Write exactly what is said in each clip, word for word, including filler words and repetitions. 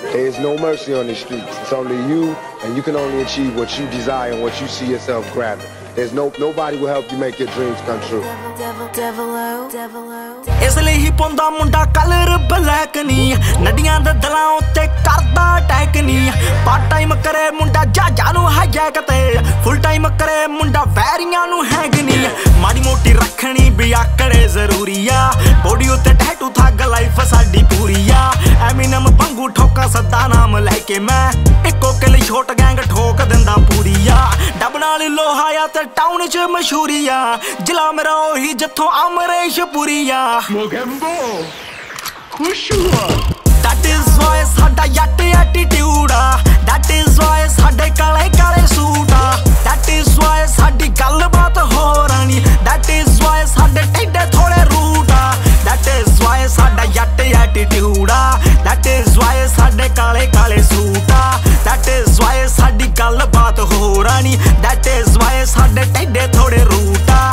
There is no mercy on the streets. It's only you, and you can only achieve what you desire and what you see yourself grabbing. There's no nobody will help you make your dreams come true. ਇਸ ਲਈ ਹੀ ਪਾਉਂਦਾ ਮੁੰਡਾ colour black ਨੀ ਨਦੀਆਂ ਦੇ ਦਿਲਾਂ ਉੱਤੇ ਕਰਦਾ ਅਟੈਕ ਨੀ ਪਾਰਟ ਟਾਈਮ ਕਰੇ ਮੁੰਡਾ ਜਹਾਜ਼ਾਂ ਨੂੰ ਹਾਈਜੈਕ ਤੇ ਫੁੱਲ ਟਾਈਮ ਕਰੇ ਮੁੰਡਾ ਵੈਰੀਆਂ ਨੂੰ ਹੈਂਗ ਨੀ ਮਾੜੀ ਮੋਟੀ ਰੱਖਣੀ ਵੀ ਆਕੜੇ ਜ਼ਰੂਰੀ ਆ ਬੋਡੀ ਉੱਤੇ ਟੈਟੂ ਥੱਗ ਲਾਈਫ ਸਾਡੀ ਪੂਰੀ ਆ ਐਮਿਨਮ ਵਾਂਗੂ ਠੋਕਾ ਸੱਦਾ ਨਾਮ ਲੈ ਕੇ ਮੈਂ ਇੱਕੋ ਕਿਲ ਛੋਟ ਗੈਂਗ ਠੋਕ ਦਿੰਦਾ ਪੂਰੀ ਆ ਡੱਬ ਨਾਲ ਲੋਹਾ ਆ ਤੇ ਟਾਊਨ 'ਚ ਮਸ਼ਹੂਰੀ ਆ ਜ਼ਿਲ੍ਹਾ ਮੇਰਾ ਉਹੀ ਜਿੱਥੋਂ ਅਮਰੇਸ਼ ਪੁਰੀ ਆ Mogambo, Kushua. That is why ਸਾਡਾ ਯੱਟ ਐਟੀਟਿਊਡ ਆ That is why ਸਾਡੇ ਕਾਲੇ ਕਾਲੇ ਸੂਟ ਆ That is why ਸਾਡੀ ਗੱਲਬਾਤ ਹੋ ਰਾਣੀ That is why ਸਾਡੇ ਟੇਡੇ ਥੋੜੇ ਰੂਟ ਆ That is why ਸਾਡਾ ਯੱਟ ਐਟੀਟਿਊਡ ਆ That is why ਸਾਡੇ ਕਾਲੇ ਕਾਲੇ ਸੂਟ ਆ That is why ਸਾਡੀ ਗੱਲਬਾਤ ਹੋ ਰਾਣੀ That is why ਸਾਡੇ ਟੇਡੇ ਥੋੜੇ ਰੂਟ ਆ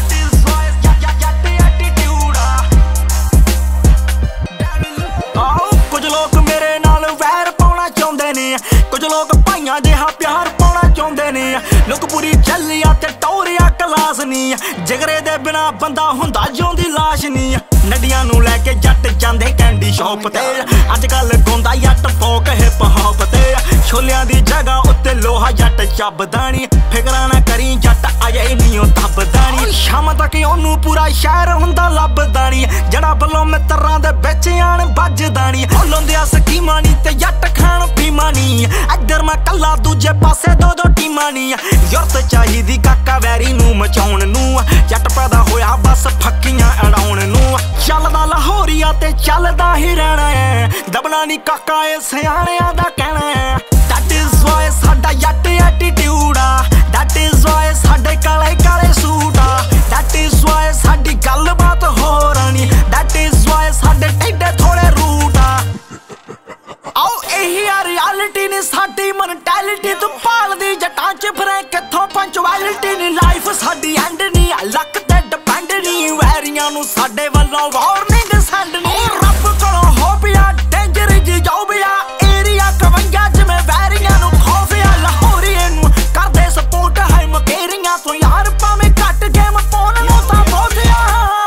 ਕੁਝ ਲੋਕ ਭਾਈਆਂ ਜਿਹਾ ਪਿਆਰ ਪਾਉਣਾ ਚਾਹੁੰਦੇ ਨੇ ਲੋਕ ਪੂਰੀ ਚੱਲਿਆ ਤੇ ਟੌਰਿਆ ਕਲਾਸ ਨੀ ਜਿਗਰੇ ਦੇ ਬਿਨਾ ਬੰਦਾ ਹੁੰਦਾ ਜਿਉਂਦੀ ਲਾਸ਼ ਨੀ ਨੱਡੀਆਂ ਨੂੰ ਲੈ ਕੇ ਜੱਟ ਜਾਂਦੇ ਕੈਂਡੀ ਸ਼ੌਪ ਤੇ ਅੱਜ ਕੱਲ ਗਾਉਂਦਾ ਜੱਟ ਫੋਕ ਹਿਪ ਹੌਪ ਤੇ ਛੋਲਿਆਂ ਦੀ ਜਗ੍ਹਾ ਉੱਤੇ ਲੋਹਾ ਜੱਟ ਚੱਬਦਾ ਨੀ ਫਿਕਰਾਂ ਨਾ ਕਰੀ ਜੱਟ ਅਜੇ ਨਹੀਂ ਉਹ ਦੱਬਦਾ ਨੀ ਸ਼ਾਮ ਤੱਕ ਉਹਨੂੰ ਪੂਰਾ ਸ਼ਹਿਰ ਹੁੰਦਾ ਲੱਭਦਾ ਨੀ ਜਿਹੜਾ ਵੱਲੋਂ ਮਿੱਤਰਾਂ ਦੇ ਵਿੱਚ ਆਣ ਵੱਜਦਾ ਨੀ ਲਾਉਂਦਿਆ ਸਕੀਮਾਂ ਨੀ ਤੇ ਜੱਟ ਖਾਣ ਪੀਮਾ ਨੀ ਇੱਧਰ ਮੈਂ ਕੱਲਾ ਦੂਜੇ ਪਾਸੇ ਦੋ ਦੋ ਟੀਮਾਂ ਨੀ ਯੁਰਤ ਚਾਹੀਦੀ ਕਾਕਾ ਵੈਰੀ ਨੂੰ ਮਚਾਉਣ ਨੂੰ ਜੱਟ ਪੈਦਾ ਹੋਇਆ ਬਸ ਫੱਕੀਆਂ ਅੜਾਉਣ ਨੂੰ ਚੱਲਦਾ ਲਾਹੌਰੀਆ ਤੇ ਚੱਲਦਾ ਹੀ ਰਹਿਣਾ ਹੈ ਦਬਣਾ ਨੀ ਕਾਕਾ ਇਹ ਸਿਆਣਿਆਂ ਦਾ ਕਹਿਣਾ ਹੈ That is why ਸਾਡਾ ਯੱਟ ਐਟੀਟਿਊਡ ਆ That is why ਸਾਡੇ ਕਾਲੇ ਕਾਲੇ ਸੂਟ ਆ That is why ਸਾਡੀ ਗੱਲਬਾਤ ਹੋ ਰਾਣੀ That is why ਸਾਡੇ ਟੇਡੇ ਥੋੜੇ ਰੂਟ ਆ ਆਓ ਇਹੀ ਆ ਰਿਐਲਿਟੀ ਨੀ ਸਾਡੀ ਮੈਂਟੈਲਿਟੀ ਤੂੰ ਭਾਲਦੀ ਜੱਟਾਂ 'ਚ ਫਿਰੇ ਕਿੱਥੋਂ ਪੰਚੁਐਲਿਟੀ ਨੀ ਲਾਈਫ ਸਾਡੀ ਐਂਡ ਨੀ ਲੱਕ ਤੇ ਡਿਪੈਂਡ ਨੀ ਵੈਰੀਆਂ ਨੂੰ ਸਾਡੇ ਵੱਲੋਂ ਵਾਰਨਿੰਗ ਸੈਂਡ ਨੀ ਰੱਬ ਕੋਲੋਂ ਹੋ ਪਿਆ ਡੇਂਜਰ ਜੀ ਜੋ ਪਿਆ ਏਰੀਆ ਕਵੰਜਾ 'ਚ ਮੈਂ ਵੈਰੀਆਂ ਨੂੰ ਖੋਫਿਆ ਲਾਹੌਰੀਏ ਨੂੰ ਕਰਦੇ ਸਪੋਰਟ ਹੈ ਮਕੇਰੀਆਂ ਤੋਂ ਯਾਰ ਭਾਵੇਂ ਘੱਟ ਗੇਮ ਪਾਉਣ ਨੂੰ ਤਾਂ ਬੋਝਿਆ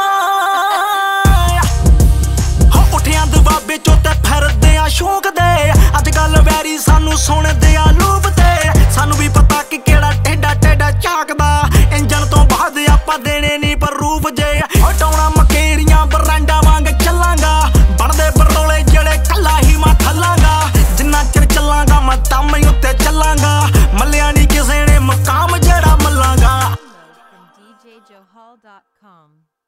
ਹੋ ਉੱਠਿਆਂ ਦਬਾਬੇ 'ਚੋਂ ਤੇ ਫਿਰਦੇ ਆ ਸ਼ੌਂਕ ਦੇ ਅੱਜ ਕੱਲ ਵੈਰੀ ਸਾਨੂੰ ਸੁਣਦੇ ਆ ਲੂਪ ਤੇ ਸਾਨੂੰ ਵੀ ਪਤਾ ਕਿ ਕਿਹੜਾ ਟੇਡਾ ਟੇਡਾ ਝਾਕਦਾ ਇੰਜਣ ਤੋਂ ਬਾਅਦ ਆਪਾਂ ਦੇਣੇ ਨਹੀਂ ਪਰ ਰੂਪ ਜੇ ਹਟਾਉਣਾ ਮਕੇਰੀਆਂ ਬਰਾਂਡਾ ਵਾਂਗ ਚੱਲਾਂਗਾ ਬਣਦੇ ਬਰੋਲੇ ਜਿਹੜੇ ਕੱਲਾ ਹੀ ਮੈਂ ਥੱਲਾਂਗਾ ਜਿੰਨਾ ਚਿਰ ਚੱਲਾਂਗਾ ਮੈਂ ਦਮ ਉੱਤੇ ਚੱਲਾਂਗਾ ਮੱਲਿਆ ਨਹੀਂ ਕਿਸੇ ਨੇ ਮਕਾਮ ਜਿਹੜਾ ਮੱਲਾਂਗਾ D J Johal dot com